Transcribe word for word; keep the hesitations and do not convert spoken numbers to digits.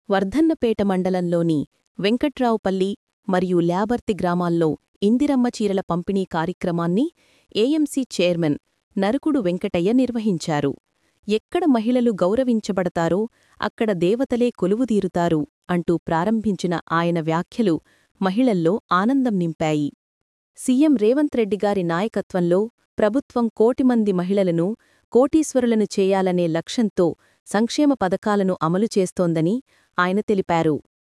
వర్ధన్నపేట మండలంలోని వెంకట్రావుపల్లి మరియు ల్యాబర్తి గ్రామాల్లో ఇందిరమ్మ చీరల పంపిణీ కార్యక్రమాన్ని ఏఎంసీ చైర్మన్ నరుకుడు వెంకటయ్య నిర్వహించారు. ఎక్కడ మహిళలు గౌరవించబడతారో అక్కడ దేవతలే కొలువుదీరుతారు అంటూ ప్రారంభించిన ఆయన వ్యాఖ్యలు మహిళల్లో ఆనందం నింపాయి. సీఎం రేవంత్ రెడ్డిగారి నాయకత్వంలో ప్రభుత్వం కోటిమంది మహిళలను కోటీశ్వరులను చేయాలనే లక్ష్యంతో సంక్షేమ పథకాలను అమలు చేస్తోందని ఆయన తెలిపారు.